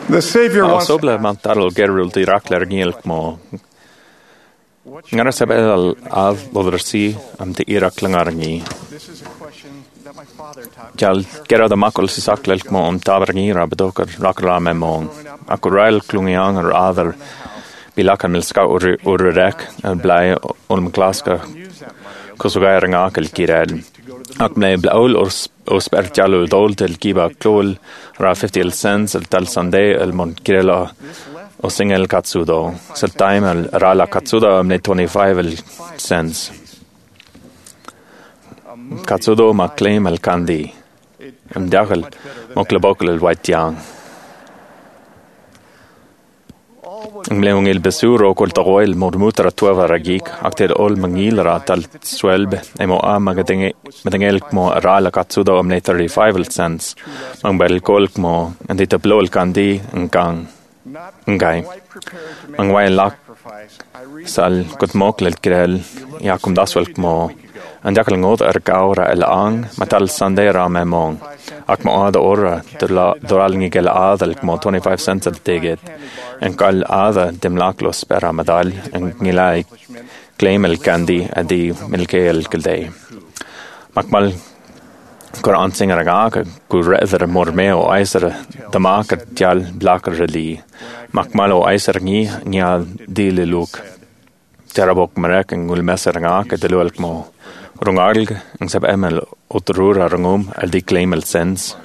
The Savior wants Sobla mantarol gerul di rakler ngilk mo. Ngara sabel al lodersi am de irak langarngi. This is a question that my father taught me. Jal gera da makol si saklel mo tabarngi rabdokar rakra me mo. Akurel klungiang ar adar bilakan milska urrek al blai olm klaska kosugair ngakel kirel. Akmle blaul os perjalul dol tel kiba klol ra 50 cents el tal sande el mon kirela o singel katsudo. Sel time el rala katsudo amne 25 cents. Katsudo ma claim el kandi. Am dakhel moklebokl el white yang. Mleung il besuro kol tagoil mormutra tuava ragik akter ol mangil ra tal swelb emo a magadengel mo rala katsudo amne 35 cents. Mang bel kol mo andita blol kandi ngai. Mang wai lak sal kot moklel krel yakum daswel mo andakal ngod gaura el ang matal sandera memong ak mo ada ora doralingi gel adal mo 25 cents al tiget en kal ada dem laklos pera medal en ngilai claim el kandi adi milkel kildei makmal Quran singer aga ku rather mormeo aiser the market jal blacker reli makmalo aiser ngi nya dileluk terabok marek ngul meser aga delulk mo rungalg ang sab emel otrura rungum al di claim el sense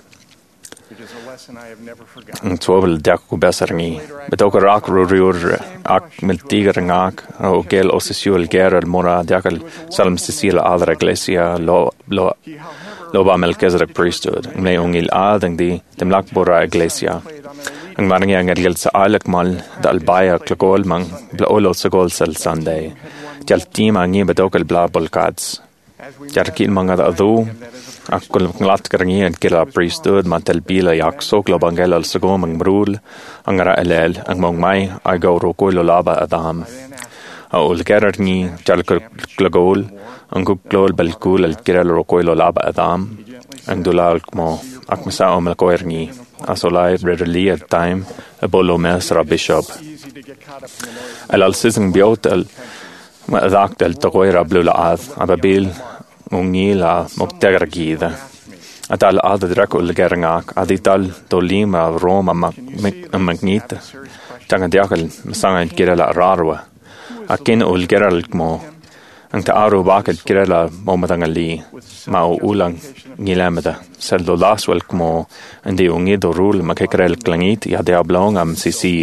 ang twobel dak ku beser ngi betok rak rur ak miltiger ngak o gel osisuel gerel mora dakal salm sicil adra iglesia lo ba Melchizedek priesthood mle ungil adang di dem lakbora iglesia ang marangi ang gel sa alak mal dal baya klagol mang blaolo sa gol sel sunday jal tima ngi bedokal bla bolkads jarkil manga da adu akul nglat karangi ang kila priesthood mantel bila yak soklo bangel al sagom ang brul ang ra elel ang mong mai ay go ro koilo laba adam ul gerarni jal klagol ang kuklol balkul al kirel ro koilo laba adam ang dulal mo akmasa om al koerni asolai readily at time a bolo mesra bishop al sising biot al ma dakt al toira blula ad ababil ungila moktergida atal ad drakul gerngak adital dolima roma magnita tanga diakal masanga kirela rarwa akin ul geral mo ang taaro bakit kirela mo matangali mao ulang ngilamada sel do laswel mo andi ungido rule makikrel klangit ya diablong am sisi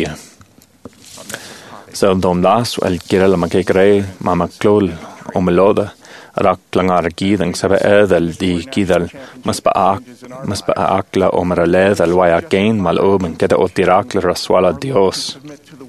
sel dom laswel kirela makikre mama klol o meloda rak klangar gidang sabe edel di kidal maspa akla o maraled al waya gain mal oben keda otirakla raswala dios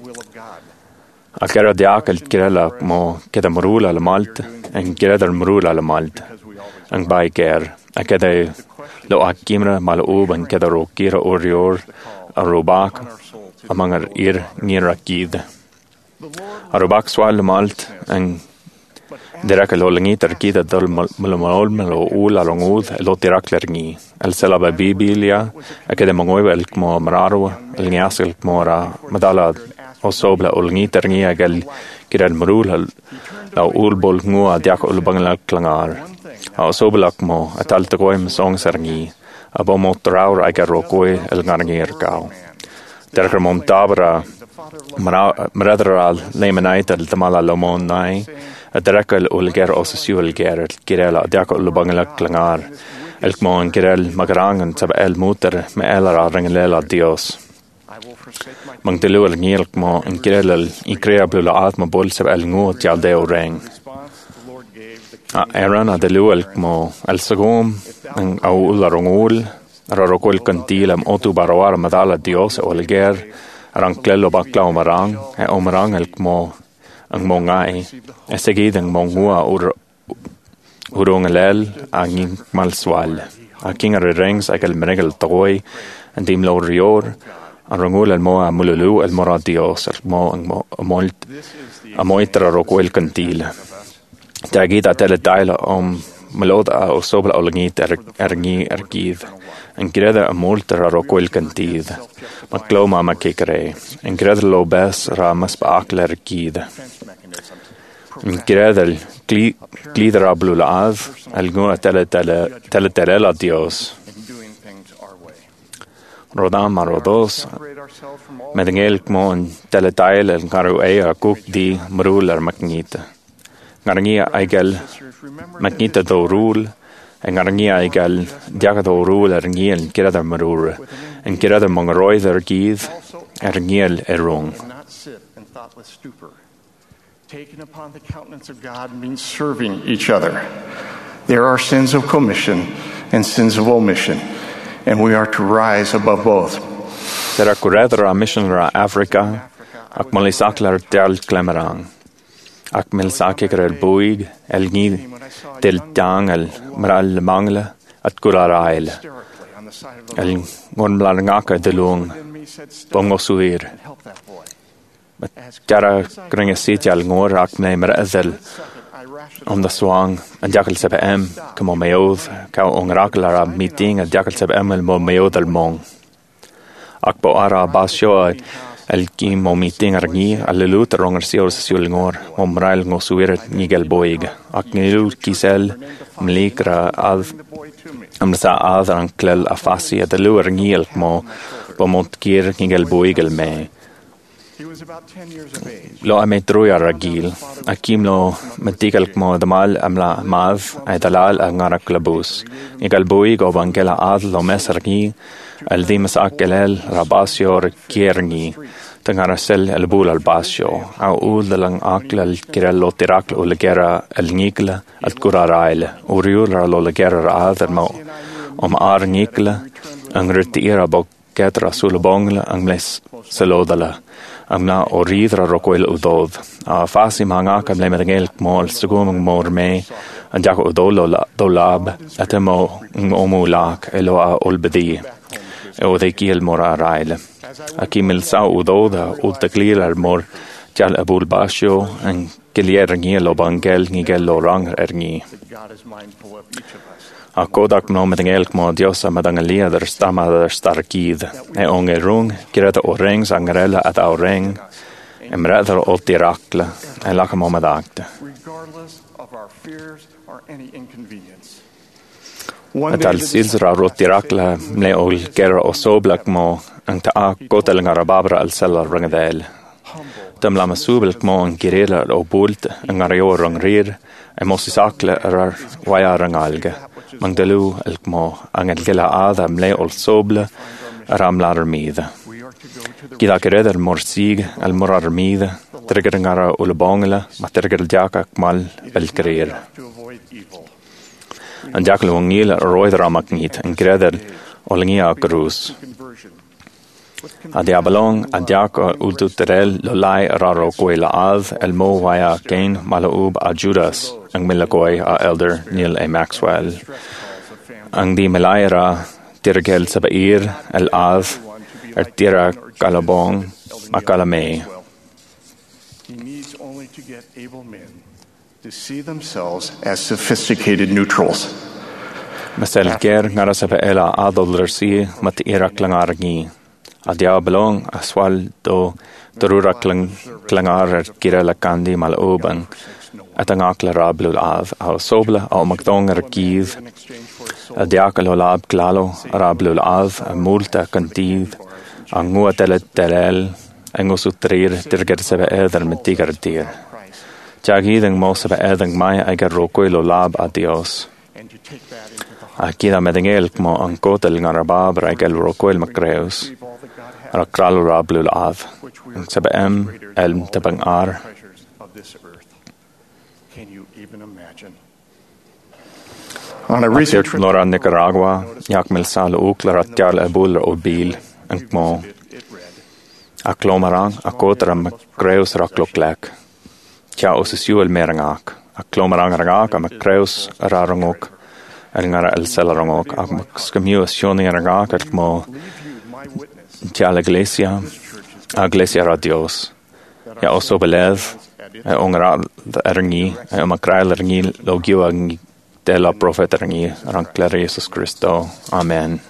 akera diakal kirela mo keda marula la malt en keda marula la malt ang bai ger akeda lo akimra mal oben keda rokira orior arobak amangar ir nirakid arobak swal malt ang Direk lo langit arkida dal malol malo ula longud lo tiraklerni el selaba biblia akede mongoy el mo mararo el niasel mora madala osobla olngit erni agal kiral marul la ulbol ngua diak ul bangla klangar osobla mo atal toy song serni abo motraur agaro koy el ngarngir gao derker mom tabra maradral lemanait el tamala lomon nai Adrakal ulger osisuel ger kirela diak ul bangla klangar el kmon kirel magrangan sab el muter me elara ringelela dios mang delul ngilk mo en kirel increable atma bol sab el ngot yal deo reng Aaron adelul mo el sagom en au ularongul rarokol kantilam otu barawar madala dios ulger ranklelo bakla omarang e omarang el kmo ang mongai esegid ang mongua urungalel ang malswal aking rengs akal menegel toy andim lo rior arungul al mo amululu al moradios al mo amolt amoitra rokwel kantil tagida tele daila melod a o sobla o langit ngi gydd. Yn greda y mwlter ar o gwyl gandydd. Ma gloma ma cegre. Yn greda lo bes ra masba acler gydd. Yn greda glidder a blw laad. Alguna tele la Dios. Rodam a rodos. Med yn elg mo yn tele dael yn garu a gwg di mrŵl ar magnita. Ngarangia aigel magnita do rŵl. En ngarangia aigel diagad o rŵl ar ngiel gyda'r marŵr. En gyda'r mong roedd ar gydd ar ngiel rung. Taken upon the countenance of God means serving each other. There are sins of commission and sins of omission, and we are to rise above both. There are curedder a mission ra Africa, ac molisaklar del Clemerang. Ac milsakir el buig, el ni del dang el mral mangle at gurar aile. El ngonblarngaka de lung, bongo suir. Jara gringa sitjal ngor ac mne mer ezel om da swang en jakal sebe como meod ka ongrakal ara meeting en jakal sebe el mo meod el mong ac bo ara basio el kim mo meeting argi allelut ronger sior sul ngor om rail ngo suir nigel boig ac nilu kisel mlikra ad amsa ad an klel afasi de luer ngiel mo bomont kier nigel boig el me. Lo ame truia ragil, akim lo metigal mo damal amla mav ay dalal ang ngarak labus. Igal buig o bangela ad lo mesargi, al dimas akelel rabasyo kierni, tangarasel el bul al basyo, au dalang akla al kirello tirakl o legera el ngikla al kurarail, uriul lo legera ad mo ar ngikla, ang retira bok ketra sulubongla ang les salodala. Amna o ridra rokoil udod. A fasi manga kam le medengel mol sugum mor me an jako udolo dolab atemo omu lak elo a olbedi. O de kiel mor a raile. Akimil sa udoda utaklir al mor jal abul basho an kilier ngi lo bangel ngel lo rang erni. A kodak no medengel mo diosa madangalia der stama der starkid. Onge rung kireta o reng sangrella at au reng. Emredder o tirakla en laka momadakte. Regardless of our fears or any inconvenience. At al silsra ro tirakla mle ol gera o soblak mo ang taa kotel ngarababra al sella rangadel. Tam lama subelk mo ang kirela o bult ang ngarayo rang rir e mosisakle ar waya rangalge. Mangdalu elkmo ang el gela ada mle ol soble aram lar mida. Gida kereder morsig al morar mida, trigger ngara ul bongla, ma trigger jaka kmal el kreer. An jakle wongil roid ramaknit en kreder olingia cruz. Adia balong adiaka ultuterel lolai raro koila ad el mo waya gain malaub a Judas ang milakoi a elder Neil A. Maxwell. Ang di melaira tirgel sabair el ad tira kalabong makalame. He needs only to get able men to see themselves as sophisticated neutrals. Masel ger ngara sabaela adollersi mat irak langargi. Adia belong aswal do dorura klangar kirela kandi malobang at ang akla rablul av au sobla au magdong gydd. Adia kalolab klalo rablul av multa kantiv ang ngua telel ang usutrir tirger sebe edar metigar tir. Jagid ang mo sebe edang maya agar rokoy lolab adios. Akida medengel mo ang kotel ngarabab raigel rokoy makreus. Rakralo rablul av ang sebe elm tabang ar. Atyrt lora Nicaragua, jakmel salo uklar at jarl ebul o bil ang mo. Aklomarang akotra makreus rakloklek. Tja osisuel merangak. Aklomarang rangak am makreus rarangok. El ngara el selarangok. Ak makskamius shoni rangak at mo. Tja la iglesia. Iglesia radios. Ja oso belev. Ongra erangi. Makrail erangi logiwa de la profeta rangi rangler Jesus Cristo. Amen.